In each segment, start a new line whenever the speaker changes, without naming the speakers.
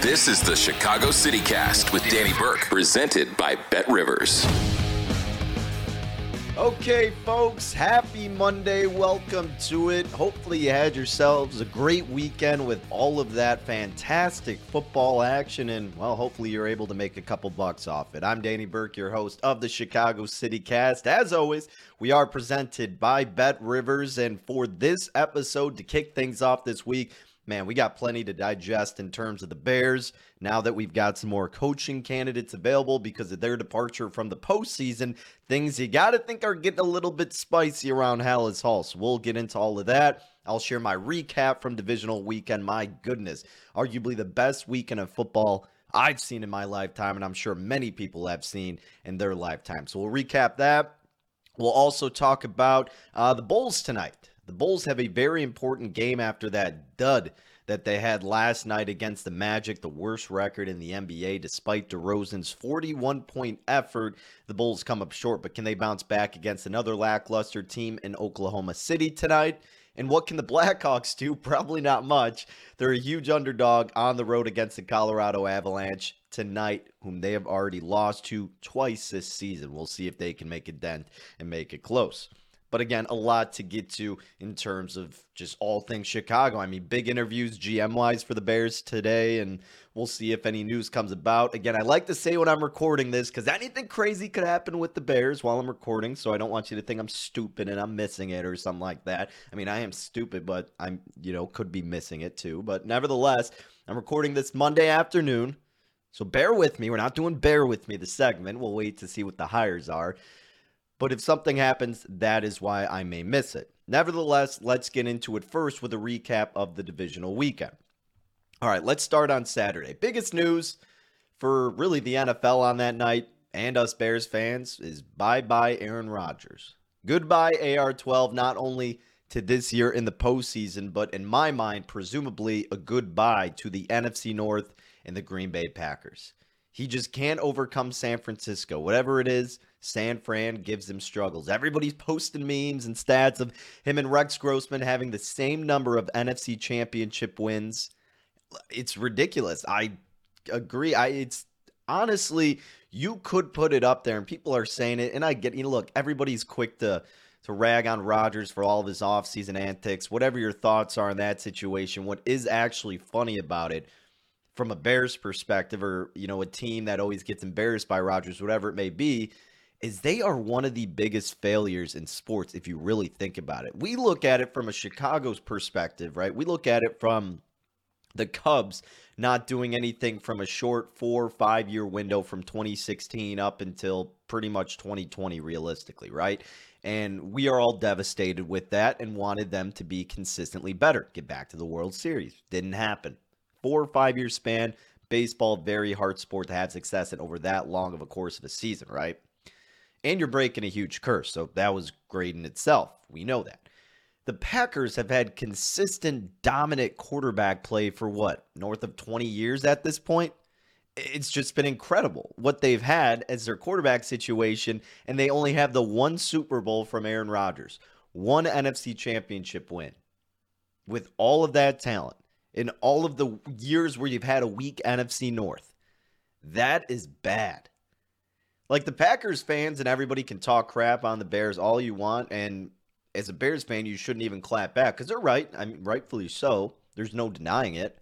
This is the Chicago City Cast with Danny Burke, presented by BetRivers.
Okay, folks, happy Monday. Welcome to it. Hopefully you had yourselves a great weekend with all of that fantastic football action, and, well, hopefully you're able to make a couple bucks off it. I'm Danny Burke, your host of the Chicago City Cast. As always, we are presented by BetRivers, and for this episode, to kick things off this week, man, we got plenty to digest in terms of the Bears now that we've got some more coaching candidates available because of their departure from the postseason. Things you got to think are getting a little bit spicy around Halas Hall. So we'll get into all of that. I'll share my recap from divisional weekend. My goodness, arguably the best weekend of football I've seen in my lifetime, and I'm sure many people have seen in their lifetime. So we'll recap that. We'll also talk about the Bulls tonight. The Bulls have a very important game after that dud that they had last night against the Magic, the worst record in the NBA. Despite DeRozan's 41-point effort, the Bulls come up short, but can they bounce back against another lackluster team in Oklahoma City tonight? And what can the Blackhawks do? Probably not much. They're a huge underdog on the road against the Colorado Avalanche tonight, whom they have already lost to twice this season. We'll see if they can make a dent and make it close. But again, a lot to get to in terms of just all things Chicago. I mean, big interviews GM-wise for the Bears today, and we'll see if any news comes about. Again, I like to say when I'm recording this because anything crazy could happen with the Bears while I'm recording, so I don't want you to think I'm stupid and I'm missing it or something like that. I mean, I am stupid, but I'm, could be missing it too. But nevertheless, I'm recording this Monday afternoon, so bear with me. We're not doing Bear With Me, the segment. We'll wait to see what the hires are. But if something happens, that is why I may miss it. Nevertheless, let's get into it first with a recap of the divisional weekend. All right, let's start on Saturday. Biggest news for really the NFL on that night and us Bears fans is bye-bye Aaron Rodgers. Goodbye AR-12, not only to this year in the postseason, but in my mind, presumably a goodbye to the NFC North and the Green Bay Packers. He just can't overcome San Francisco. Whatever it is, San Fran gives him struggles. Everybody's posting memes and stats of him and Rex Grossman having the same number of NFC championship wins. It's ridiculous. I agree. It's honestly, you could put it up there and people are saying it. And I get, look, everybody's quick to rag on Rodgers for all of his offseason antics. Whatever your thoughts are in that situation, what is actually funny about it from a Bears perspective, or, a team that always gets embarrassed by Rodgers, whatever it may be, is they are one of the biggest failures in sports if you really think about it. We look at it from a Chicago's perspective, right? We look at it from the Cubs not doing anything from a short 4 or 5 year window from 2016 up until pretty much 2020 realistically, right? And we are all devastated with that and wanted them to be consistently better, get back to the World Series. Didn't happen. 4 or 5 year span, baseball, very hard sport to have success in over that long of a course of a season, right? And you're breaking a huge curse, so that was great in itself. We know that. The Packers have had consistent, dominant quarterback play for north of 20 years at this point? It's just been incredible what they've had as their quarterback situation, and they only have the one Super Bowl from Aaron Rodgers, one NFC championship win. With all of that talent, in all of the years where you've had a weak NFC North, that is bad. Like, the Packers fans and everybody can talk crap on the Bears all you want, and as a Bears fan, you shouldn't even clap back, because they're right. I mean, rightfully so. There's no denying it.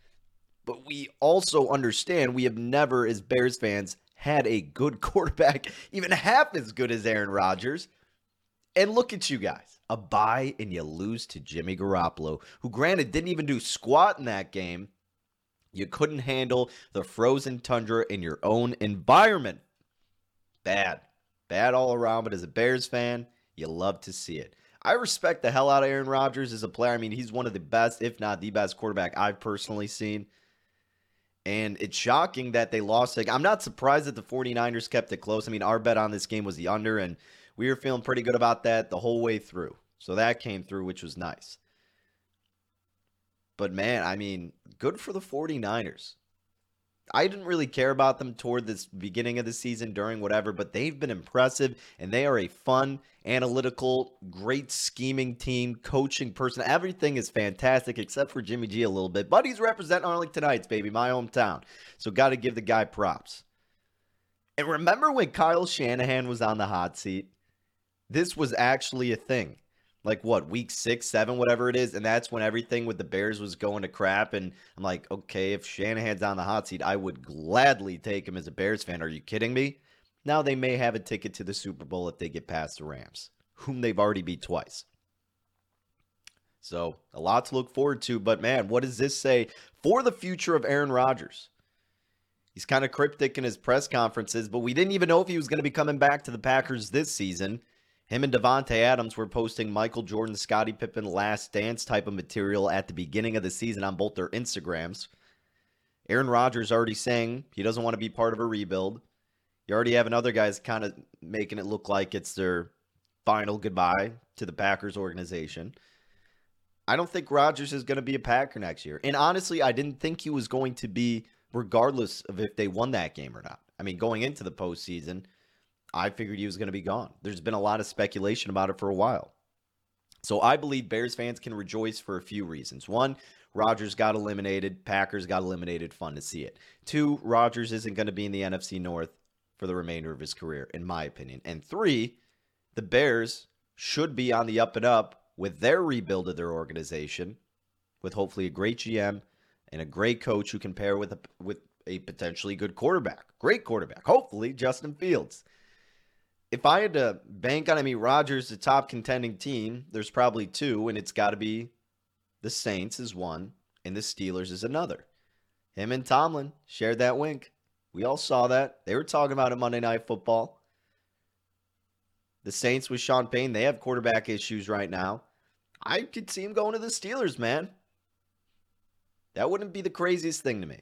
But we also understand we have never, as Bears fans, had a good quarterback, even half as good as Aaron Rodgers. And look at you guys. A bye, and you lose to Jimmy Garoppolo, who, granted, didn't even do squat in that game. You couldn't handle the frozen tundra in your own environment. Bad. Bad all around, but as a Bears fan, you love to see it. I respect the hell out of Aaron Rodgers as a player. I mean, he's one of the best, if not the best quarterback I've personally seen. And it's shocking that they lost. I'm not surprised that the 49ers kept it close. I mean, our bet on this game was the under, and we were feeling pretty good about that the whole way through. So that came through, which was nice. But, man, I mean, good for the 49ers. I didn't really care about them toward this beginning of the season, during whatever, but they've been impressive, and they are a fun, analytical, great scheming team, coaching person. Everything is fantastic except for Jimmy G a little bit, but he's representing Arlington Heights, baby, my hometown. So got to give the guy props. And remember when Kyle Shanahan was on the hot seat? This was actually a thing. Like what, week 6, 7, whatever it is, and that's when everything with the Bears was going to crap, and I'm like, okay, if Shanahan's on the hot seat, I would gladly take him as a Bears fan. Are you kidding me? Now they may have a ticket to the Super Bowl if they get past the Rams, whom they've already beat twice. So a lot to look forward to, but man, what does this say for the future of Aaron Rodgers? He's kind of cryptic in his press conferences, but we didn't even know if he was going to be coming back to the Packers this season. Him and Davante Adams were posting Michael Jordan, Scottie Pippen, Last Dance type of material at the beginning of the season on both their Instagrams. Aaron Rodgers already saying he doesn't want to be part of a rebuild. You already have another guys kind of making it look like it's their final goodbye to the Packers organization. I don't think Rodgers is going to be a Packer next year. And honestly, I didn't think he was going to be, regardless of if they won that game or not. I mean, going into the postseason, I figured he was going to be gone. There's been a lot of speculation about it for a while. So I believe Bears fans can rejoice for a few reasons. 1, Rodgers got eliminated. Packers got eliminated. Fun to see it. 2, Rodgers isn't going to be in the NFC North for the remainder of his career, in my opinion. And 3, the Bears should be on the up and up with their rebuild of their organization, with hopefully a great GM and a great coach who can pair with a potentially good quarterback. Great quarterback. Hopefully, Justin Fields. If I had to bank on, Rodgers, the top contending team, there's probably 2, and it's got to be the Saints is 1, and the Steelers is another. Him and Tomlin shared that wink. We all saw that. They were talking about it Monday Night Football. The Saints with Sean Payne, they have quarterback issues right now. I could see him going to the Steelers, man. That wouldn't be the craziest thing to me.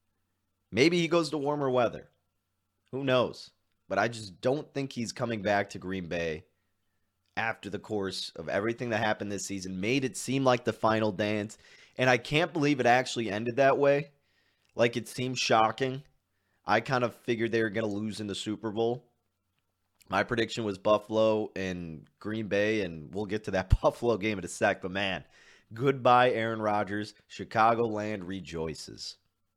Maybe he goes to warmer weather. Who knows? But I just don't think he's coming back to Green Bay after the course of everything that happened this season. Made it seem like the final dance. And I can't believe it actually ended that way. Like, it seemed shocking. I kind of figured they were going to lose in the Super Bowl. My prediction was Buffalo and Green Bay, and we'll get to that Buffalo game in a sec. But man, goodbye Aaron Rodgers. Chicagoland rejoices.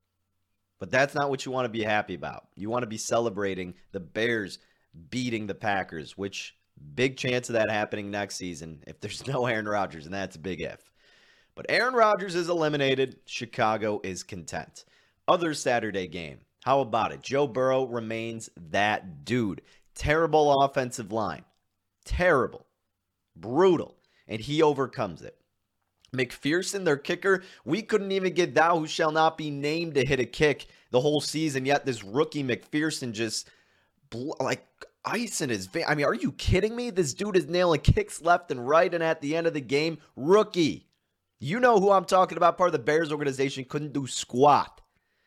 But that's not what you want to be happy about. You want to be celebrating the Bears beating the Packers, which big chance of that happening next season if there's no Aaron Rodgers, and that's a big if. But Aaron Rodgers is eliminated. Chicago is content. Other Saturday game. How about it? Joe Burrow remains that dude. Terrible offensive line. Terrible. Brutal. And he overcomes it. McPherson, their kicker, we couldn't even get thou who shall not be named to hit a kick the whole season, yet this rookie McPherson just like ice in his vein. Are you kidding me? This dude is nailing kicks left and right, and at the end of the game, rookie. You know who I'm talking about, part of the Bears organization, couldn't do squat.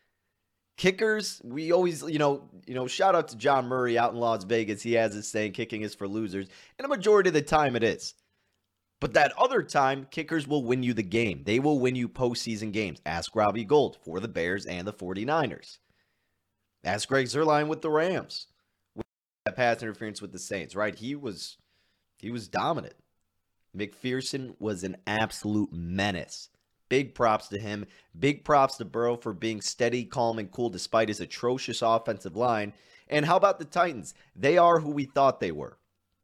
Kickers, we always, shout out to John Murray out in Las Vegas. He has this saying, kicking is for losers, and a majority of the time it is. But that other time, kickers will win you the game. They will win you postseason games. Ask Robbie Gould for the Bears and the 49ers. Ask Greg Zuerlein with the Rams. With that pass interference with the Saints, right? He was dominant. McPherson was an absolute menace. Big props to him. Big props to Burrow for being steady, calm, and cool despite his atrocious offensive line. And how about the Titans? They are who we thought they were.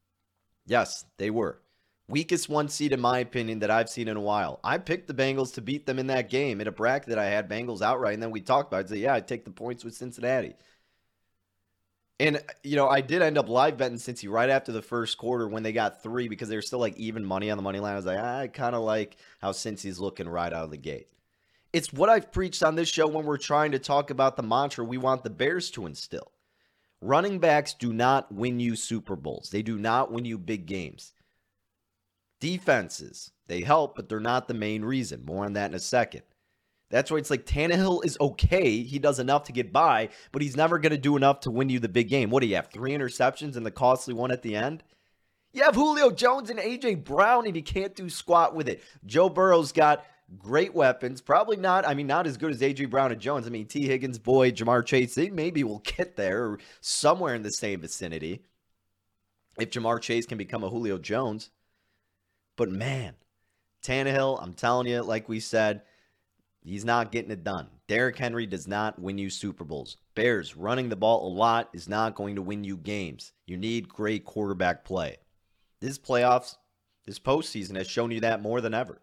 Yes, they were. Weakest 1 seed, in my opinion, that I've seen in a while. I picked the Bengals to beat them in that game. In a bracket that I had Bengals outright, and then we talked about it. I said, I'd take the points with Cincinnati. And, I did end up live betting Cincy right after the first quarter when they got 3 because they were still like even money on the money line. I was like, I kind of like how Cincy's looking right out of the gate. It's what I've preached on this show when we're trying to talk about the mantra we want the Bears to instill. Running backs do not win you Super Bowls. They do not win you big games. Defenses, they help, but they're not the main reason. More on that in a second. That's why it's like Tannehill is okay. He does enough to get by, but he's never going to do enough to win you the big game. What do you have, 3 interceptions and the costly one at the end? You have Julio Jones and A.J. Brown, and he can't do squat with it. Joe Burrow's got great weapons. Probably not, not as good as A.J. Brown and Jones. T. Higgins, Boyd, Jamar Chase, they maybe will get there or somewhere in the same vicinity if Jamar Chase can become a Julio Jones. But man, Tannehill, I'm telling you, like we said, he's not getting it done. Derrick Henry does not win you Super Bowls. Bears running the ball a lot is not going to win you games. You need great quarterback play. This playoffs, this postseason has shown you that more than ever.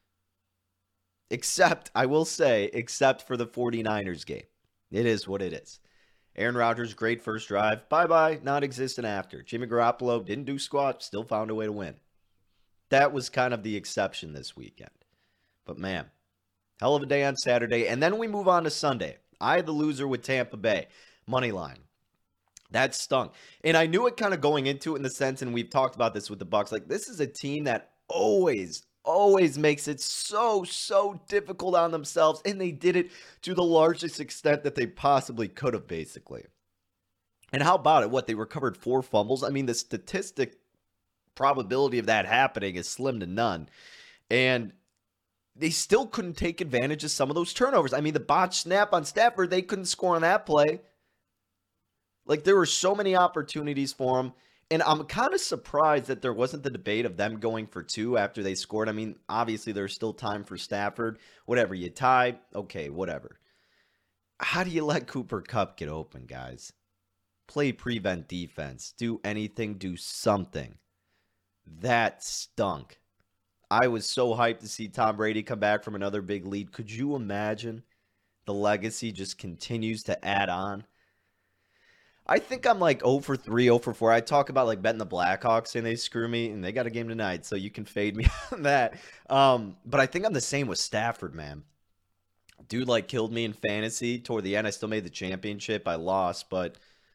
Except, I will say, except for the 49ers game. It is what it is. Aaron Rodgers, great first drive. Bye-bye, not existent after. Jimmy Garoppolo didn't do squat, still found a way to win. That was kind of the exception this weekend. But man, hell of a day on Saturday. And then we move on to Sunday. I had the loser with Tampa Bay. Money line. That stunk. And I knew it kind of going into it in the sense, and we've talked about this with the Bucs, like this is a team that always makes it so difficult on themselves. And they did it to the largest extent that they possibly could have, basically. And how about it? What, they recovered 4 fumbles? The statistic probability of that happening is slim to none. And they still couldn't take advantage of some of those turnovers. The botched snap on Stafford, they couldn't score on that play. Like, there were so many opportunities for them. And I'm kind of surprised that there wasn't the debate of them going for 2 after they scored. Obviously, there's still time for Stafford. Whatever, you tie, okay, whatever. How do you let Cooper Kupp get open, guys? Play prevent defense. Do anything, do something. That stunk. I was so hyped to see Tom Brady come back from another big lead. Could you imagine? The legacy just continues to add on. I think I'm like 0 for 3, 0 for 4. I talk about like betting the Blackhawks and they screw me, and they got a game tonight, so you can fade me on that. But I think I'm the same with Stafford, man. Dude like killed me in fantasy. Toward the end, I still made the championship. I lost, but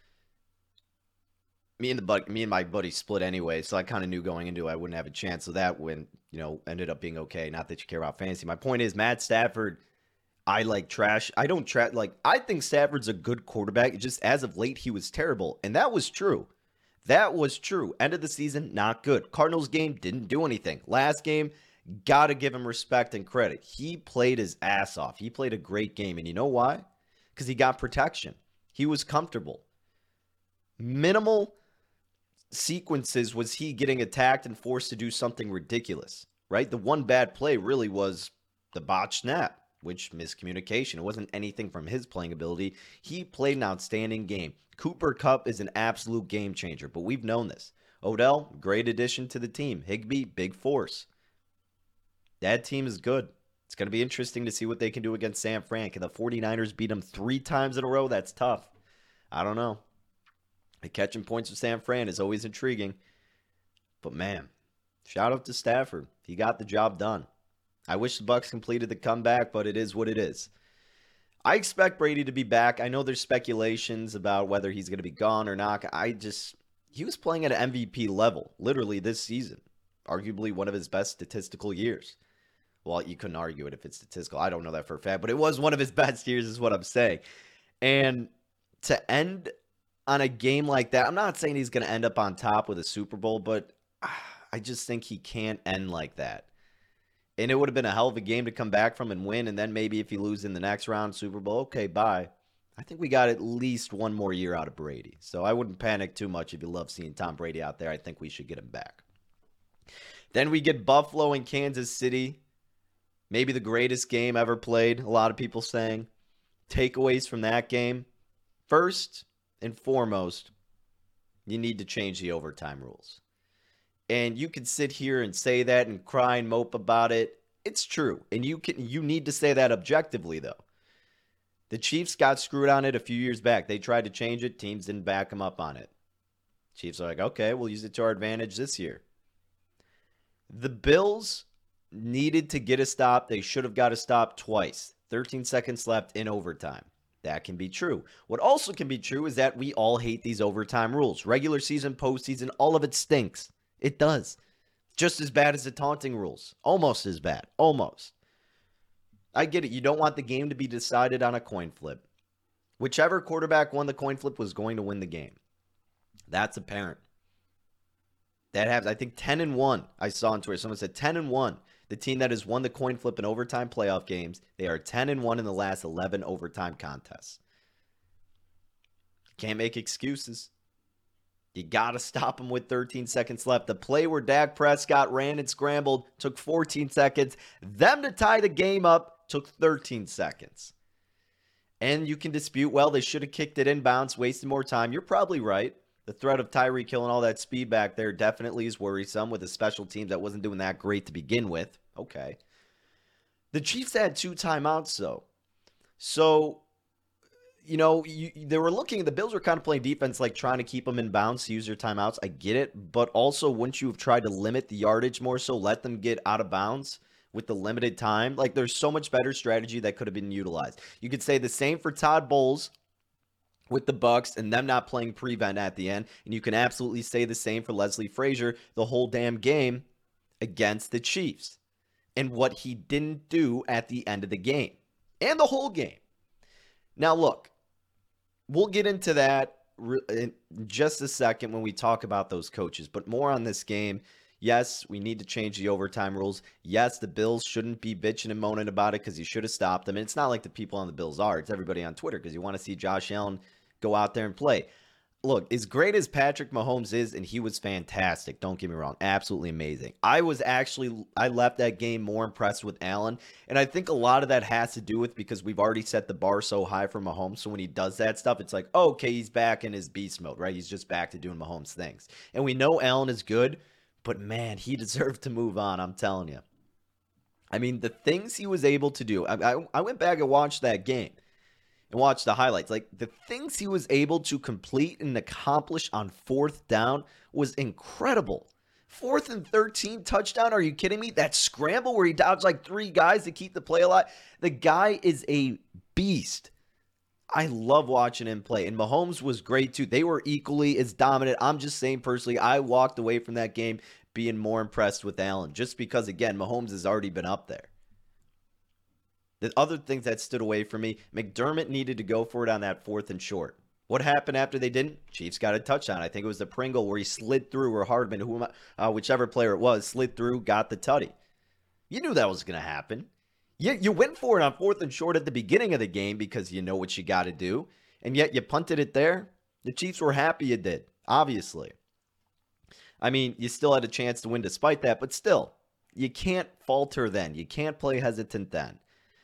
me and my buddy split anyway, so I kind of knew going into it I wouldn't have a chance. So that win, ended up being okay. Not that you care about fantasy. My point is, Matt Stafford, I like trash. I don't trash. Like, I think Stafford's a good quarterback. Just as of late, he was terrible. And that was true. That was true. End of the season, not good. Cardinals game, didn't do anything. Last game, got to give him respect and credit. He played his ass off. He played a great game. And you know why? Because he got protection. He was comfortable. Minimal sequences was he getting attacked and forced to do something ridiculous, right? The one bad play really was the botched snap, which miscommunication. It wasn't anything from his playing ability. He played an outstanding game. Cooper Kupp is an absolute game changer, but we've known this. Odell, great addition to the team. Higbee, big force. That team is good. It's going to be interesting to see what they can do against San Fran. Can the 49ers beat them 3 times in a row? That's tough. I don't know. The catching points with San Fran is always intriguing. But man, shout out to Stafford. He got the job done. I wish the Bucs completed the comeback, but it is what it is. I expect Brady to be back. I know there's speculations about whether he's going to be gone or not. He was playing at an MVP level, literally this season. Arguably one of his best statistical years. Well, you couldn't argue it if it's statistical. I don't know that for a fact, but it was one of his best years is what I'm saying. And to end on a game like that, I'm not saying he's going to end up on top with a Super Bowl, but I just think he can't end like that. And it would have been a hell of a game to come back from and win. And then maybe if you lose in the next round, Super Bowl, okay, bye. I think we got at least one more year out of Brady. So I wouldn't panic too much if you love seeing Tom Brady out there. I think we should get him back. Then we get Buffalo and Kansas City. Maybe the greatest game ever played, a lot of people saying. Takeaways from that game. First and foremost, you need to change the overtime rules. And you can sit here and say that and cry and mope about it. It's true. And you need to say that objectively, though. The Chiefs got screwed on it a few years back. They tried to change it. Teams didn't back them up on it. Chiefs are like, okay, we'll use it to our advantage this year. The Bills needed to get a stop. They should have got a stop twice. 13 seconds left in overtime. That can be true. What also can be true is that we all hate these overtime rules. Regular season, postseason, all of it stinks. It does. Just as bad as the taunting rules. Almost as bad. Almost. I get it. You don't want the game to be decided on a coin flip. Whichever quarterback won the coin flip was going to win the game. That's apparent. That happens. I think 10-1. I saw on Twitter. Someone said 10-1. the team that has won the coin flip in overtime playoff games. They are 10-1 in the last 11 overtime contests. Can't make excuses. You got to stop them with 13 seconds left. The play where Dak Prescott ran and scrambled took 14 seconds. Them to tie the game up took 13 seconds. And you can dispute, well, they should have kicked it inbounds, wasted more time. You're probably right. The threat of Tyreek Hill and all that speed back there definitely is worrisome with a special team that wasn't doing that great to begin with. Okay. The Chiefs had 2 timeouts, though. So, they were looking, the Bills were kind of playing defense, like trying to keep them in bounds to use their timeouts. I get it. But also, wouldn't you have tried to limit the yardage more so, let them get out of bounds with the limited time? Like, there's so much better strategy that could have been utilized. You could say the same for Todd Bowles with the Bucs and them not playing prevent at the end. And you can absolutely say the same for Leslie Frazier the whole damn game against the Chiefs and what he didn't do at the end of the game and the whole game. Now, look, we'll get into that in just a second when we talk about those coaches, but more on this game. Yes, we need to change the overtime rules. Yes, the Bills shouldn't be bitching and moaning about it because you should have stopped them. And it's not like the people on the Bills are. It's everybody on Twitter because you want to see Josh Allen go out there and play. Look, as great as Patrick Mahomes is, and he was fantastic, don't get me wrong, absolutely amazing. I left that game more impressed with Allen, and I think a lot of that has to do with because we've already set the bar so high for Mahomes, so when he does that stuff, it's like, oh, okay, he's back in his beast mode, right? He's just back to doing Mahomes things. And we know Allen is good, but man, he deserved to move on, I'm telling you. I mean, the things he was able to do, I went back and watched that game. And watch the highlights. Like, the things he was able to complete and accomplish on 4th down was incredible. 4th and 13 touchdown. Are you kidding me? That scramble where he dodged like 3 guys to keep the play alive. The guy is a beast. I love watching him play. And Mahomes was great too. They were equally as dominant. I'm just saying personally, I walked away from that game being more impressed with Allen. Just because, again, Mahomes has already been up there. The other things that stood away from me, McDermott needed to go for it on that 4th and short. What happened after they didn't? Chiefs got a touchdown. I think it was the Pringle where he slid through, or Hardman, whichever player it was, slid through, got the tutty. You knew that was going to happen. You went for it on 4th and short at the beginning of the game because you know what you got to do, and yet you punted it there. The Chiefs were happy you did, obviously. I mean, you still had a chance to win despite that, but still, you can't falter then. You can't play hesitant then.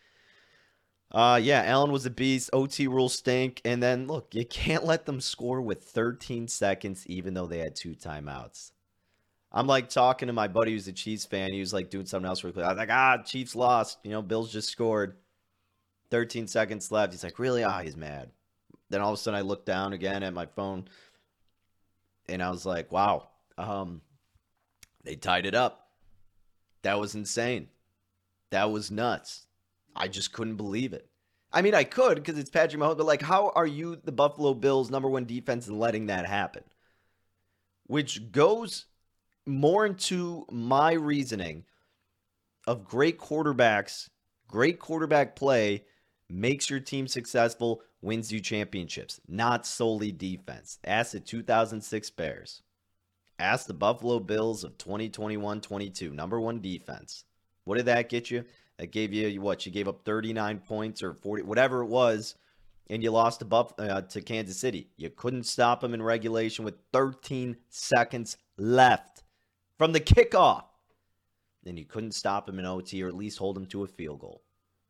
Allen was a beast. OT rules stink. And then, look, you can't let them score with 13 seconds, even though they had 2 timeouts. I'm like talking to my buddy who's a Chiefs fan. He was like doing something else real quick. I was like, Chiefs lost. Bills just scored. 13 seconds left. He's like, really? He's mad. Then all of a sudden I looked down again at my phone. And I was like, wow. They tied it up. That was insane. That was nuts. I just couldn't believe it. I mean, I could because it's Patrick Mahomes, but like, how are you, the Buffalo Bills, '1 defense, and letting that happen? Which goes more into my reasoning of great quarterbacks, great quarterback play makes your team successful, wins you championships, not solely defense. Ask the 2006 Bears. Ask the Buffalo Bills of 2021-22, #1 defense. What did that get you? That gave you what? You gave up 39 points or 40, whatever it was, and you lost to Kansas City. You couldn't stop them in regulation with 13 seconds left from the kickoff. And you couldn't stop them in OT or at least hold them to a field goal.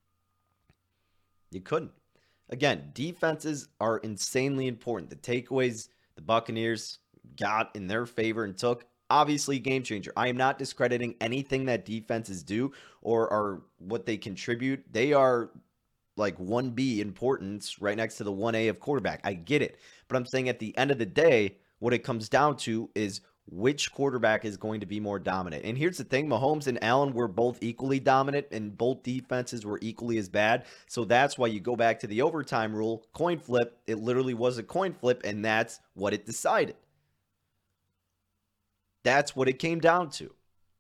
You couldn't. Again, defenses are insanely important. The takeaways the Buccaneers got in their favor and took, obviously game changer. I am not discrediting anything that defenses do or are what they contribute. They are like 1B importance right next to the 1A of quarterback. I get it. But I'm saying at the end of the day, what it comes down to is which quarterback is going to be more dominant. And here's the thing, Mahomes and Allen were both equally dominant and both defenses were equally as bad. So that's why you go back to the overtime rule, coin flip. It literally was a coin flip, and that's what it decided. That's what it came down to.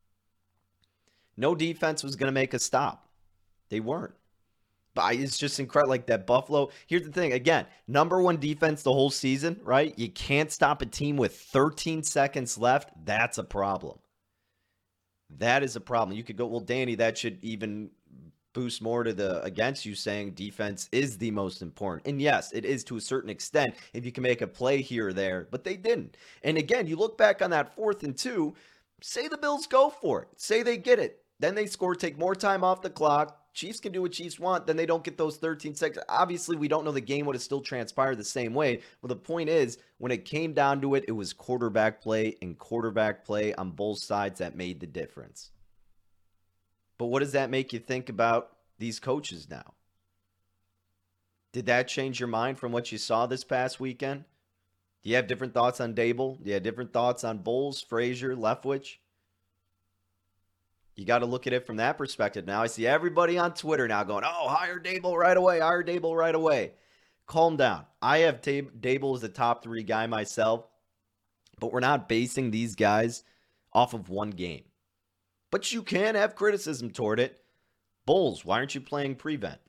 No defense was going to make a stop. They weren't. But it's just incredible. Like that Buffalo. Here's the thing. Again, #1 defense the whole season, right? You can't stop a team with 13 seconds left. That's a problem. That is a problem. You could go, well, Danny, that should even boost more to the against you saying defense is the most important. And yes, it is to a certain extent if you can make a play here or there, but they didn't. And again, you look back on that 4th and 2, say the Bills go for it. Say they get it. Then they score, take more time off the clock. Chiefs can do what Chiefs want. Then they don't get those 13 seconds. Obviously, we don't know the game would have still transpired the same way. But the point is, when it came down to it, it was quarterback play and quarterback play on both sides that made the difference. But what does that make you think about these coaches now? Did that change your mind from what you saw this past weekend? Do you have different thoughts on Dable? Do you have different thoughts on Bowles, Frazier, Leftwich? You got to look at it from that perspective now. I see everybody on Twitter now going, oh, hire Dable right away, hire Dable right away. Calm down. I have Dable as a top 3 guy myself, but we're not basing these guys off of one game. But you can have criticism toward it. Bowles, why aren't you playing prevent?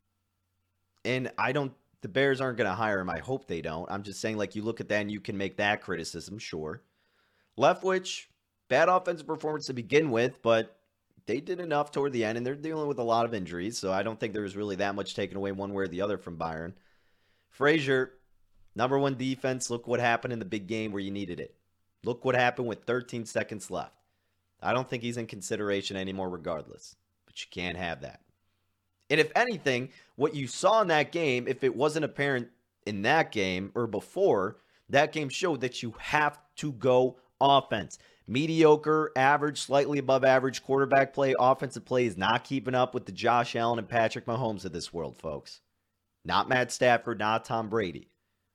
And the Bears aren't going to hire him. I hope they don't. I'm just saying, like, you look at that and you can make that criticism, sure. Leftwich, bad offensive performance to begin with, but they did enough toward the end, and they're dealing with a lot of injuries, so I don't think there was really that much taken away one way or the other from Byron. Frazier, number 1 defense. Look what happened in the big game where you needed it. Look what happened with 13 seconds left. I don't think he's in consideration anymore regardless, but you can't have that. And if anything, what you saw in that game, if it wasn't apparent in that game or before, that game showed that you have to go offense. Mediocre, average, slightly above average quarterback play, offensive play is not keeping up with the Josh Allen and Patrick Mahomes of this world, folks. Not Matt Stafford, not Tom Brady.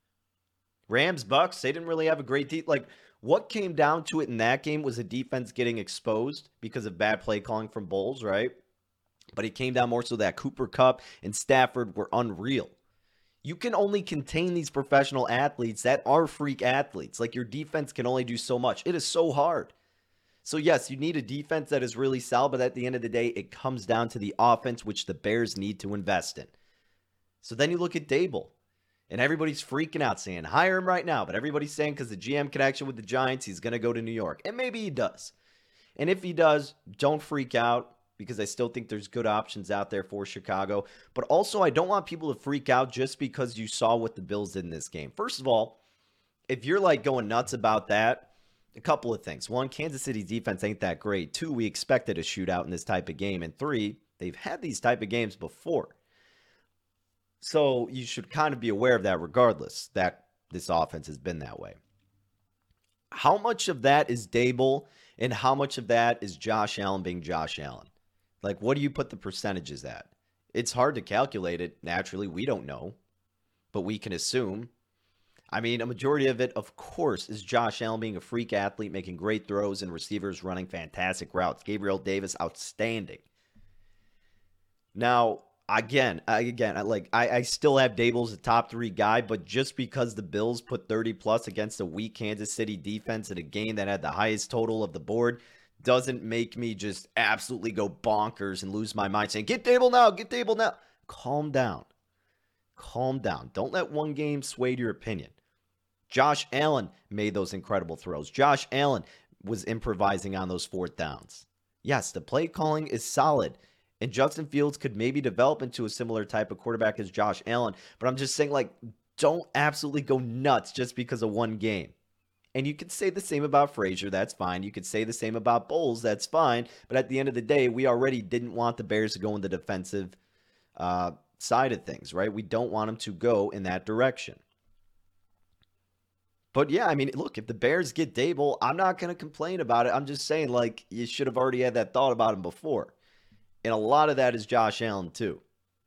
Rams, Bucks, they didn't really have a great deep. Like, what came down to it in that game was a defense getting exposed because of bad play calling from Bowles, right? But it came down more so that Cooper Kupp and Stafford were unreal. You can only contain these professional athletes that are freak athletes. Like, your defense can only do so much. It is so hard. So, yes, you need a defense that is really solid, but at the end of the day, it comes down to the offense, which the Bears need to invest in. So then you look at Dable, and everybody's freaking out saying, hire him right now. But everybody's saying because the GM connection with the Giants, he's going to go to New York. And maybe he does. And if he does, don't freak out, because I still think there's good options out there for Chicago. But also, I don't want people to freak out just because you saw what the Bills did in this game. First of all, if you're like going nuts about that, a couple of things. 1, Kansas City's defense ain't that great. 2, we expected a shootout in this type of game. And 3, they've had these type of games before. So you should kind of be aware of that regardless, that this offense has been that way. How much of that is Dable and how much of that is Josh Allen being Josh Allen? Like, what do you put the percentages at? It's hard to calculate it. Naturally, we don't know, but we can assume. I mean, a majority of it, of course, is Josh Allen being a freak athlete, making great throws, and receivers running fantastic routes. Gabriel Davis, outstanding. Now, again, I still have Dable as a top 3 guy, but just because the Bills put 30-plus against a weak Kansas City defense in a game that had the highest total of the board doesn't make me just absolutely go bonkers and lose my mind saying, get Dable now, get Dable now. Calm down. Calm down. Don't let one game sway your opinion. Josh Allen made those incredible throws. Josh Allen was improvising on those 4th downs. Yes, the play calling is solid, and Justin Fields could maybe develop into a similar type of quarterback as Josh Allen, but I'm just saying, like, don't absolutely go nuts just because of one game. And you could say the same about Frazier, that's fine. You could say the same about Bowles, that's fine. But at the end of the day, we already didn't want the Bears to go in the defensive side of things, right? We don't want them to go in that direction. But yeah, I mean, look, if the Bears get Dable, I'm not going to complain about it. I'm just saying, like, you should have already had that thought about him before. And a lot of that is Josh Allen, too.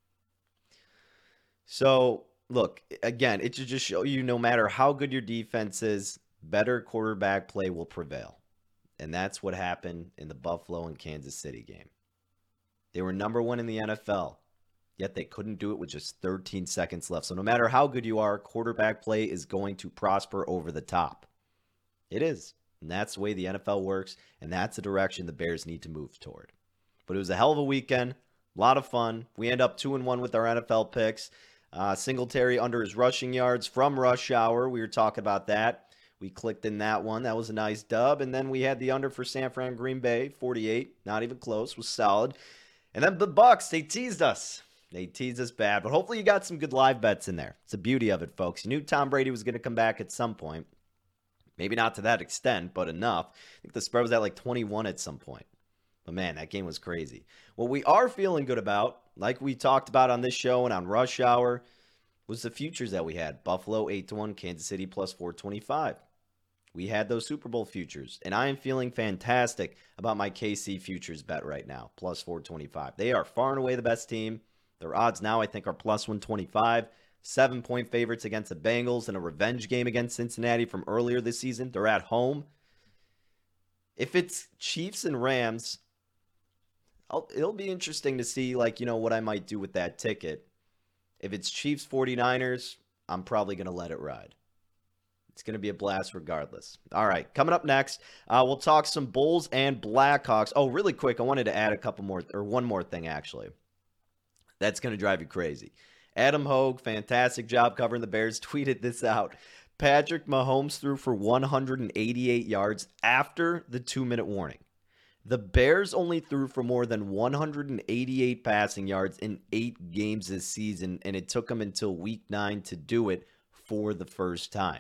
So, look, again, it should just show you no matter how good your defense is, better quarterback play will prevail. And that's what happened in the Buffalo and Kansas City game. They were number 1 in the NFL, yet they couldn't do it with just 13 seconds left. So no matter how good you are, quarterback play is going to prosper over the top. It is. And that's the way the NFL works, and that's the direction the Bears need to move toward. But it was a hell of a weekend. A lot of fun. We end up 2-1 with our NFL picks. Singletary under his rushing yards from rush hour. We were talking about that. We clicked in that one. That was a nice dub. And then we had the under for San Fran Green Bay, 48. Not even close. Was solid. And then the Bucs, they teased us. They teased us bad. But hopefully you got some good live bets in there. It's the beauty of it, folks. You knew Tom Brady was going to come back at some point. Maybe not to that extent, but enough. I think the spread was at like 21 at some point. But man, that game was crazy. What we are feeling good about, like we talked about on this show and on Rush Hour, was the futures that we had. Buffalo 8-1, Kansas City plus 425. We had those Super Bowl futures, and I am feeling fantastic about my KC futures bet right now, plus 425. They are far and away the best team. Their odds now, I think, are plus 125. 7-point favorites against the Bengals in a revenge game against Cincinnati from earlier this season. They're at home. If it's Chiefs and Rams, it'll be interesting to see, what I might do with that ticket. If it's Chiefs 49ers, I'm probably going to let it ride. It's going to be a blast regardless. All right, coming up next, we'll talk some Bulls and Blackhawks. Oh, really quick, I wanted to add one more thing, actually. That's going to drive you crazy. Adam Hogue, fantastic job covering the Bears, tweeted this out. Patrick Mahomes threw for 188 yards after the 2-minute warning. The Bears only threw for more than 188 passing yards in 8 games this season, and it took them until week 9 to do it for the first time.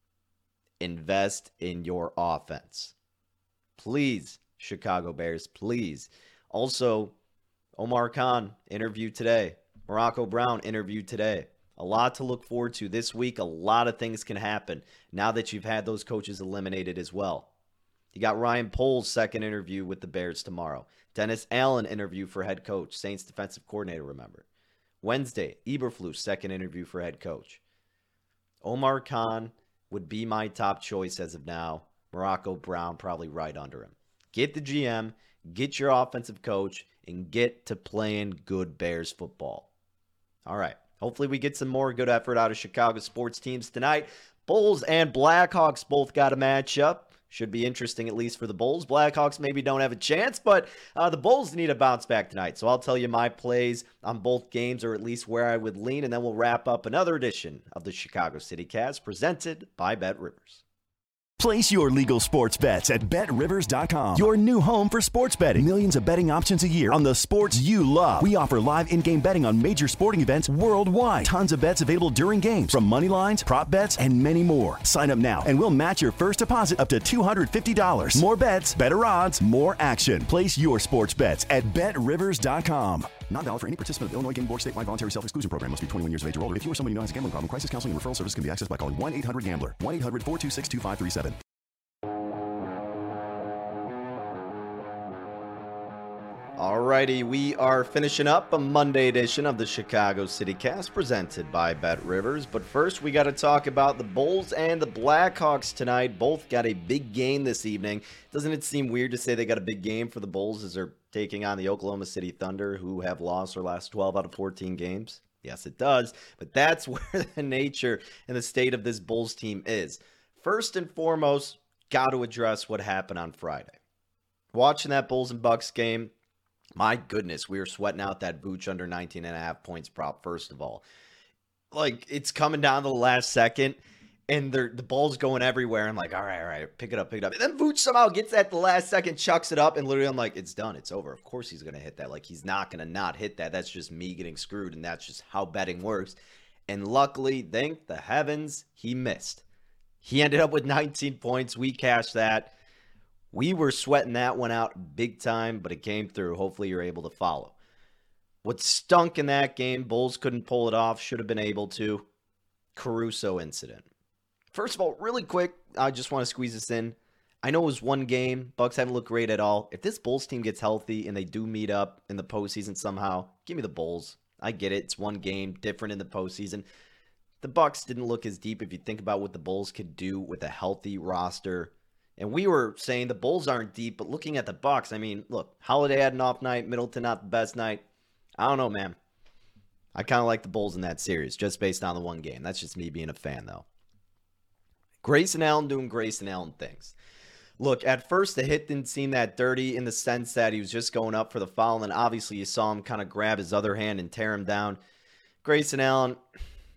Invest in your offense. Please, Chicago Bears, please. Also, Omar Khan interviewed today. Morocco Brown interviewed today. A lot to look forward to this week. A lot of things can happen now that you've had those coaches eliminated as well. You got Ryan Poles' second interview with the Bears tomorrow. Dennis Allen interview for head coach. Saints defensive coordinator, remember. Wednesday, Eberflus, second interview for head coach. Omar Khan would be my top choice as of now. Morocco Brown probably right under him. Get the GM, get your offensive coach, and get to playing good Bears football. All right. Hopefully we get some more good effort out of Chicago sports teams tonight. Bulls and Blackhawks both got a matchup. Should be interesting, at least for the Bulls. Blackhawks maybe don't have a chance, but the Bulls need a bounce back tonight. So I'll tell you my plays on both games, or at least where I would lean, and then we'll wrap up another edition of the Chicago City Cast presented by BetRivers.
Place your legal sports bets at BetRivers.com. Your new home for sports betting. Millions of betting options a year on the sports you love. We offer live in-game betting on major sporting events worldwide. Tons of bets available during games, from money lines, prop bets, and many more. Sign up now and we'll match your first deposit up to $250. More bets, better odds, more action. Place your sports bets at BetRivers.com. Not valid for any participant of the Illinois Gaming Board statewide voluntary self-exclusion program. Must be 21 years of age or older. If you or somebody who has a gambling problem, crisis counseling and referral service can be accessed by calling 1-800-GAMBLER. 1-800-426-2537.
Alrighty, we are finishing up a Monday edition of the Chicago City Cast presented by BetRivers. But first, we got to talk about the Bulls and the Blackhawks tonight. Both got a big game this evening. Doesn't it seem weird to say they got a big game for the Bulls as they're taking on the Oklahoma City Thunder, who have lost their last 12 out of 14 games? Yes, it does. But that's where the nature and the state of this Bulls team is. First and foremost, got to address what happened on Friday. Watching that Bulls and Bucks game, my goodness, we were sweating out that Vooch under 19.5 points prop, first of all. It's coming down to the last second, and the ball's going everywhere. I'm like, all right, pick it up. And then Vooch somehow gets that at the last second, chucks it up, and literally I'm like, it's done, it's over. Of course he's going to hit that. He's not going to not hit that. That's just me getting screwed, and that's just how betting works. And luckily, thank the heavens, he missed. He ended up with 19 points. We cashed that. We were sweating that one out big time, but it came through. Hopefully you're able to follow. What stunk in that game, Bulls couldn't pull it off, should have been able to. Caruso incident. First of all, really quick, I just want to squeeze this in. I know it was one game. Bucks haven't looked great at all. If this Bulls team gets healthy and they do meet up in the postseason somehow, give me the Bulls. I get it. It's one game, different in the postseason. The Bucks didn't look as deep if you think about what the Bulls could do with a healthy roster. And we were saying the Bulls aren't deep, but looking at the Bucks, I mean, look, Holiday had an off night, Middleton not the best night. I don't know, man. I kind of like the Bulls in that series, just based on the one game. That's just me being a fan, though. Grayson Allen doing Grayson Allen things. Look, at first, the hit didn't seem that dirty in the sense that he was just going up for the foul, and then obviously you saw him kind of grab his other hand and tear him down. Grayson Allen,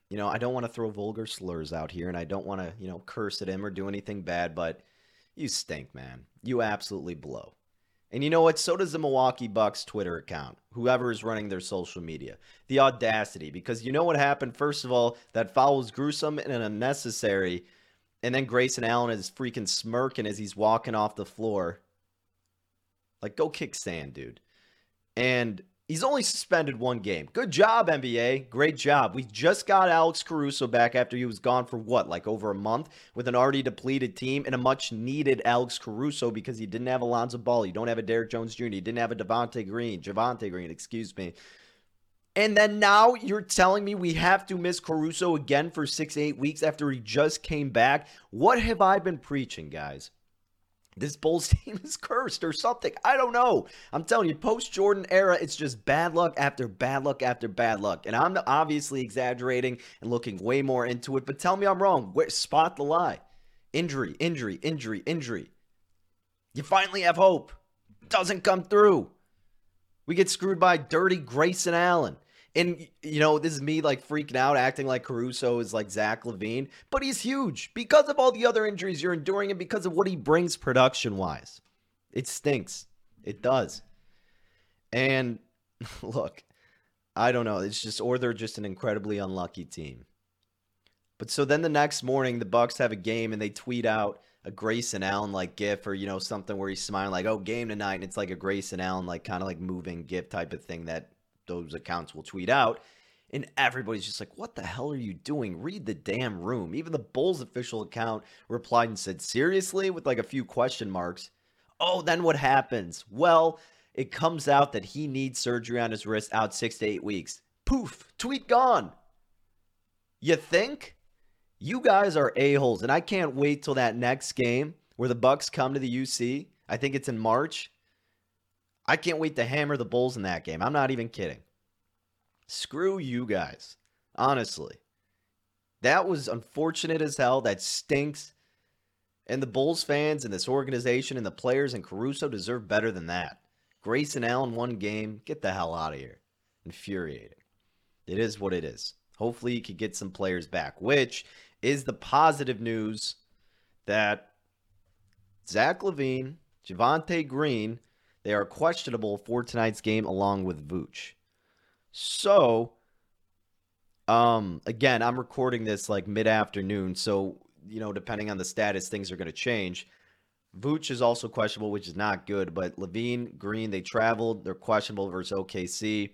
I don't want to throw vulgar slurs out here, and I don't want to, curse at him or do anything bad, but you stink, man. You absolutely blow. And you know what? So does the Milwaukee Bucks Twitter account, whoever is running their social media. The audacity, because you know what happened? First of all, that foul was gruesome and unnecessary, and then Grayson Allen is freaking smirking as he's walking off the floor. Like, go kick sand, dude. And he's only suspended one game. Good job, NBA. Great job. We just got Alex Caruso back after he was gone for over a month with an already depleted team and a much-needed Alex Caruso because he didn't have Alonzo Ball. You don't have a Derrick Jones Jr. You didn't have a Javonte Green, excuse me. And then now you're telling me we have to miss Caruso again for 6-8 weeks after he just came back? What have I been preaching, guys? This Bulls team is cursed or something. I don't know. I'm telling you, post-Jordan era, it's just bad luck after bad luck after bad luck. And I'm obviously exaggerating and looking way more into it, but tell me I'm wrong. Spot the lie. Injury. You finally have hope. Doesn't come through. We get screwed by dirty Grayson Allen. And, this is me like freaking out, acting like Caruso is like Zach LaVine. But he's huge because of all the other injuries you're enduring and because of what he brings production-wise. It stinks. It does. And, look, I don't know. Or they're just an incredibly unlucky team. But so then the next morning, the Bucks have a game and they tweet out a Grayson Allen like gif or, something where he's smiling like, oh, game tonight. And it's like a Grayson Allen like kind of like moving gif type of thing that those accounts will tweet out, and everybody's just like, what the hell are you doing? Read the damn room. Even the Bulls official account replied and said, seriously? With like a few question marks. Oh, then what happens? Well, it comes out that he needs surgery on his wrist out 6 to 8 weeks. Poof, tweet gone. You think? You guys are a-holes, and I can't wait till that next game where the Bucks come to the UC. I think it's in March. I can't wait to hammer the Bulls in that game. I'm not even kidding. Screw you guys. Honestly. That was unfortunate as hell. That stinks. And the Bulls fans and this organization and the players and Caruso deserve better than that. Grayson Allen, one game. Get the hell out of here. Infuriating. It is what it is. Hopefully you could get some players back, which is the positive news that Zach LaVine, Javonte Green, they are questionable for tonight's game along with Vooch. So, again, I'm recording this like mid-afternoon. So, depending on the status, things are going to change. Vooch is also questionable, which is not good. But LaVine, Green, they traveled. They're questionable versus OKC.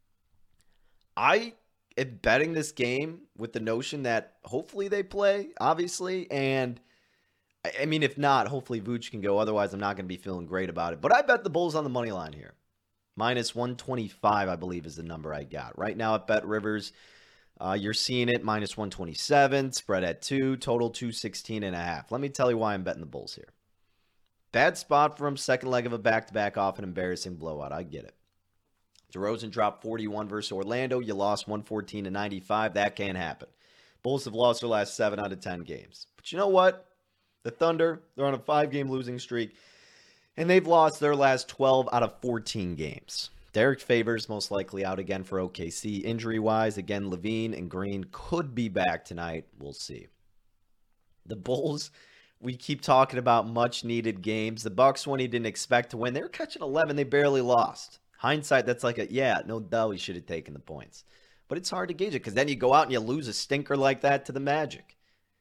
I am betting this game with the notion that hopefully they play, obviously. And I mean, if not, hopefully Vooch can go. Otherwise, I'm not going to be feeling great about it. But I bet the Bulls on the money line here. Minus 125, I believe, is the number I got. Right now at Bet Rivers, you're seeing it minus 127, spread at 2, total 216.5. Let me tell you why I'm betting the Bulls here. Bad spot for him, second leg of a back-to-back off an embarrassing blowout. I get it. DeRozan dropped 41 versus Orlando. You lost 114-95. That can't happen. Bulls have lost their last 7 out of 10 games. But you know what? The Thunder, they're on a 5-game losing streak, and they've lost their last 12 out of 14 games. Derek Favors most likely out again for OKC. Injury-wise, again, LaVine and Green could be back tonight. We'll see. The Bulls, we keep talking about much-needed games. The Bucks, one he didn't expect to win. They were catching 11. They barely lost. Hindsight, that's like no doubt we should have taken the points. But it's hard to gauge it because then you go out and you lose a stinker like that to the Magic.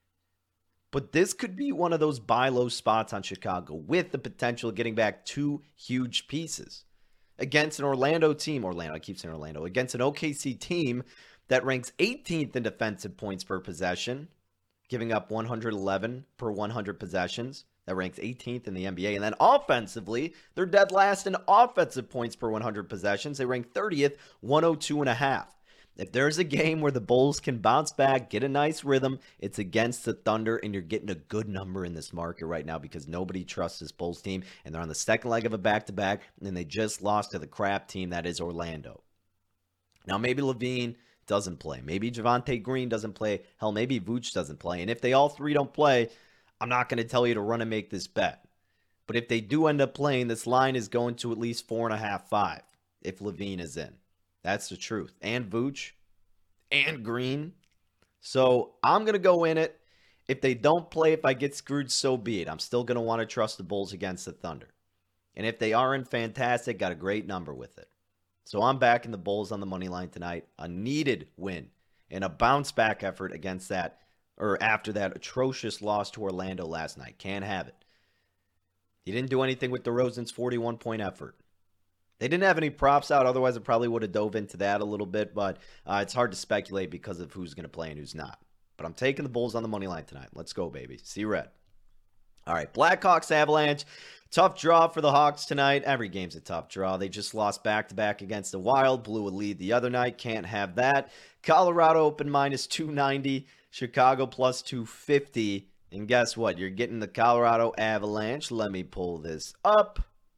But this could be one of those buy low spots on Chicago with the potential of getting back 2 huge pieces against an Orlando team. Against an OKC team that ranks 18th in defensive points per possession, giving up 111 per 100 possessions. That ranks 18th in the NBA. And then offensively, they're dead last in offensive points per 100 possessions. They rank 30th, 102.5. If there's a game where the Bulls can bounce back, get a nice rhythm, it's against the Thunder, and you're getting a good number in this market right now because nobody trusts this Bulls team, and they're on the second leg of a back-to-back, and they just lost to the crap team that is Orlando. Now, maybe LaVine doesn't play. Maybe Javonte Green doesn't play. Hell, maybe Vooch doesn't play. And if they all three don't play, I'm not going to tell you to run and make this bet. But if they do end up playing, this line is going to at least 4.5, 5 if LaVine is in. That's the truth. And Vooch and Green. So I'm going to go in it. If they don't play, if I get screwed, so be it. I'm still going to want to trust the Bulls against the Thunder. And if they aren't, fantastic, got a great number with it. So I'm backing the Bulls on the money line tonight. A needed win and a bounce back effort against that, or after that atrocious loss to Orlando last night. Can't have it. He didn't do anything with DeRozan's 41-point effort. They didn't have any props out. Otherwise, I probably would have dove into that a little bit. But it's hard to speculate because of who's going to play and who's not. But I'm taking the Bulls on the money line tonight. Let's go, baby. See red. All right, Blackhawks Avalanche. Tough draw for the Hawks tonight. Every game's a tough draw. They just lost back-to-back against the Wild. Blew a lead the other night. Can't have that. Colorado open minus 290. Chicago plus 250. And guess what? You're getting the Colorado Avalanche. Let me pull this up.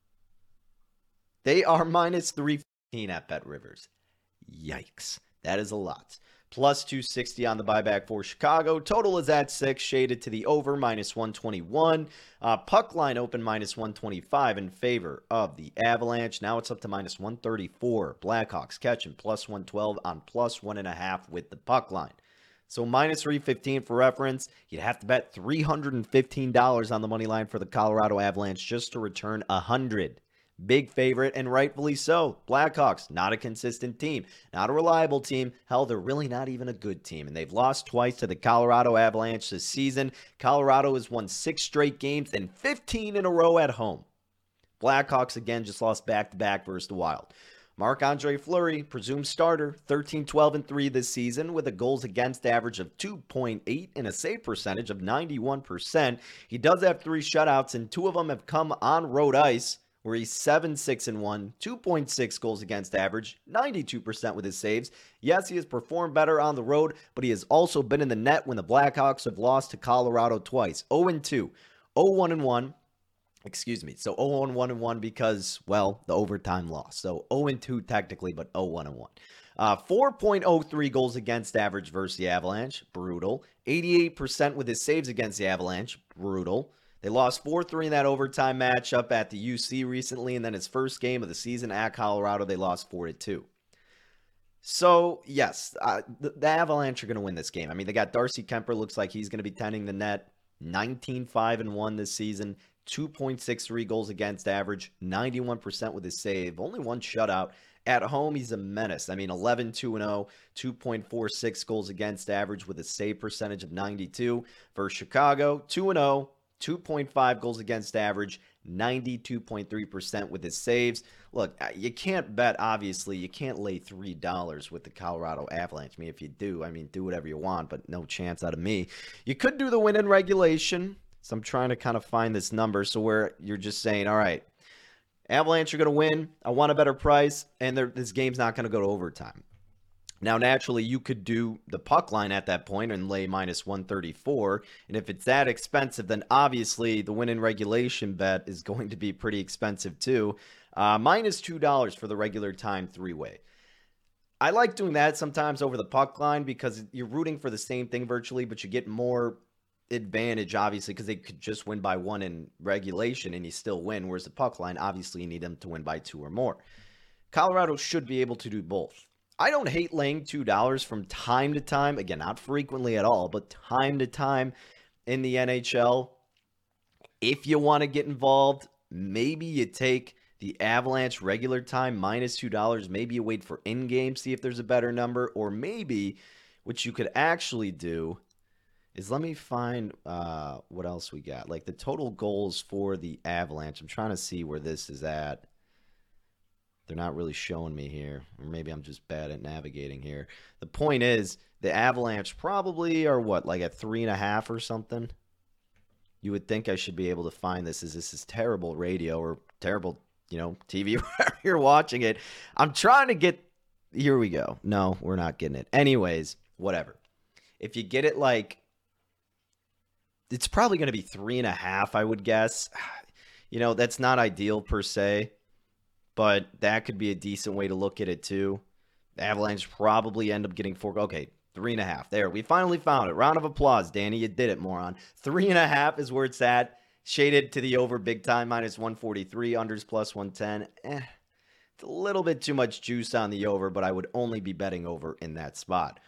They are minus 315 at Bet Rivers. Yikes. That is a lot. Plus 260 on the buyback for Chicago. Total is at 6, shaded to the over, minus 121. Puck line open minus 125 in favor of the Avalanche. Now it's up to minus 134. Blackhawks catching plus 112 on plus 1.5 with the puck line. So minus 315 for reference. You'd have to bet $315 on the money line for the Colorado Avalanche just to return 100. Big favorite, and rightfully so. Blackhawks, not a consistent team, not a reliable team. Hell, they're really not even a good team, and they've lost twice to the Colorado Avalanche this season. Colorado has won 6 straight games and 15 in a row at home. Blackhawks, again, just lost back-to-back versus the Wild. Marc-Andre Fleury, presumed starter, 13-12-3 this season with a goals against average of 2.8 and a save percentage of 91%. He does have 3 shutouts, and 2 of them have come on road ice, where he's 7-6-1, 2.6 goals against average, 92% with his saves. Yes, he has performed better on the road, but he has also been in the net when the Blackhawks have lost to Colorado twice. 0-2, 0-1-1. Excuse me. So 0-1-1 because, well, the overtime loss. So 0-2 technically, but 0-1-1. 4.03 goals against average versus the Avalanche. Brutal. 88% with his saves against the Avalanche. Brutal. They lost 4-3 in that overtime matchup at the UC recently, and then his first game of the season at Colorado, they lost 4-2. So, yes, the Avalanche are going to win this game. I mean, they got Darcy Kemper, looks like he's going to be tending the net. 19-5-1 this season, 2.63 goals against average, 91% with his save, only 1 shutout. At home, he's a menace. I mean, 11-2-0, 2.46 goals against average with a save percentage of 92. For Chicago, 2-0. 2.5 goals against average, 92.3% with his saves. Look, you can't bet, obviously, you can't lay $3 with the Colorado Avalanche. I mean, if you do, do whatever you want, but no chance out of me. You could do the win in regulation. So I'm trying to kind of find this number so where you're just saying, all right, Avalanche are going to win. I want a better price, and this game's not going to go to overtime. Now, naturally, you could do the puck line at that point and lay minus 134. And if it's that expensive, then obviously the win in regulation bet is going to be pretty expensive too. Minus $2 for the regular time 3-way. I like doing that sometimes over the puck line because you're rooting for the same thing virtually, but you get more advantage, obviously, because they could just win by 1 in regulation and you still win. Whereas the puck line, obviously, you need them to win by 2 or more. Colorado should be able to do both. I don't hate laying $2 from time to time. Again, not frequently at all, but time to time in the NHL. If you want to get involved, maybe you take the Avalanche regular time minus $2. Maybe you wait for in-game, see if there's a better number. Or maybe what you could actually do is, let me find what else we got. Like the total goals for the Avalanche. I'm trying to see where this is at. They're not really showing me here. Or maybe I'm just bad at navigating here. The point is, the Avalanche probably are what, like at 3.5 or something? You would think I should be able to find this, as this is terrible radio or terrible, TV wherever you're watching it. I'm trying to get, here we go. No, we're not getting it. Anyways, whatever. If you get it like, it's probably going to be 3.5, I would guess. That's not ideal per se. But that could be a decent way to look at it, too. The Avalanche probably end up getting 4. Okay, 3.5. There, we finally found it. Round of applause, Danny. You did it, moron. 3.5 is where it's at. Shaded to the over big time, minus 143. Unders plus 110. It's a little bit too much juice on the over, but I would only be betting over in that spot.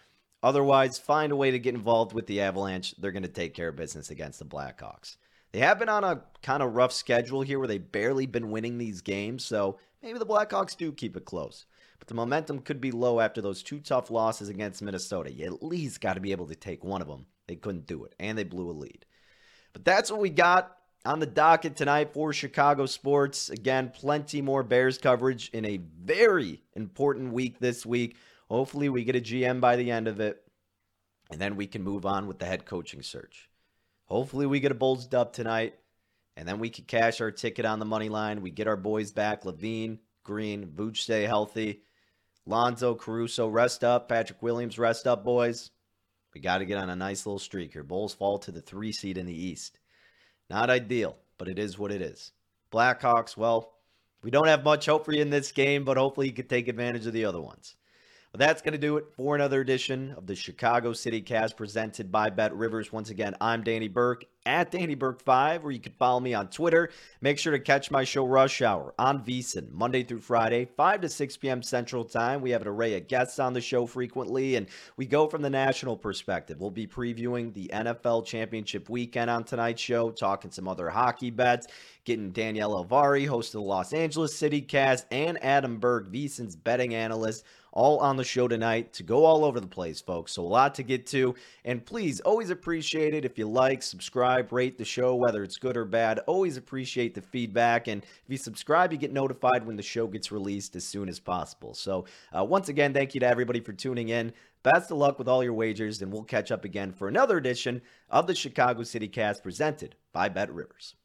Otherwise, find a way to get involved with the Avalanche. They're going to take care of business against the Blackhawks. They have been on a kind of rough schedule here where they've barely been winning these games, so maybe the Blackhawks do keep it close. But the momentum could be low after those 2 tough losses against Minnesota. You at least got to be able to take one of them. They couldn't do it, and they blew a lead. But that's what we got on the docket tonight for Chicago sports. Again, plenty more Bears coverage in a very important week this week. Hopefully we get a GM by the end of it, and then we can move on with the head coaching search. Hopefully we get a Bulls dub tonight, and then we can cash our ticket on the money line. We get our boys back, Levine, Green, Vooch stay healthy, Lonzo, Caruso rest up, Patrick Williams rest up, boys. We got to get on a nice little streak here. Bulls fall to the 3 seed in the East. Not ideal, but it is what it is. Blackhawks, well, we don't have much hope for you in this game, but hopefully you can take advantage of the other ones. But that's going to do it for another edition of the Chicago City Cast presented by BetRivers. Once again, I'm Danny Burke at DannyBurke5, where you can follow me on Twitter. Make sure to catch my show Rush Hour on VSiN, Monday through Friday, 5 to 6 p.m. Central Time. We have an array of guests on the show frequently, and we go from the national perspective. We'll be previewing the NFL Championship weekend on tonight's show, talking some other hockey bets, getting Danielle Alvari, host of the Los Angeles City Cast, and Adam Berg, VSiN's betting analyst, all on the show tonight to go all over the place, folks. So a lot to get to. And please, always appreciate it if you like, subscribe, rate the show, whether it's good or bad. Always appreciate the feedback. And if you subscribe, you get notified when the show gets released as soon as possible. So once again, thank you to everybody for tuning in. Best of luck with all your wagers, and we'll catch up again for another edition of the Chicago City Cast presented by BetRivers.